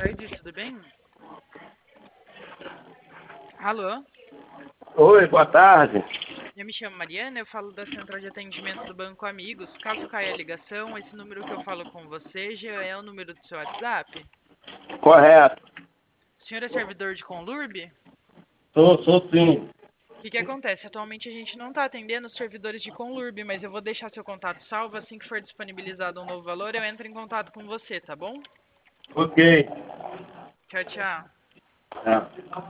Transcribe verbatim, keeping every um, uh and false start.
tarde, tudo bem? Alô? Oi, boa tarde. Eu me chamo Mariana, eu falo da central de atendimento do Banco Amigos. Caso caia a ligação, esse número que eu falo com você já é o número do seu WhatsApp? Correto. O senhor é servidor de Conlurb? Sou, sou sim. O que que acontece? Atualmente a gente não está atendendo os servidores de Conlurb, mas eu vou deixar seu contato salvo. Assim que for disponibilizado um novo valor, eu entro em contato com você, tá bom? Ok. Tchau, tchau. É.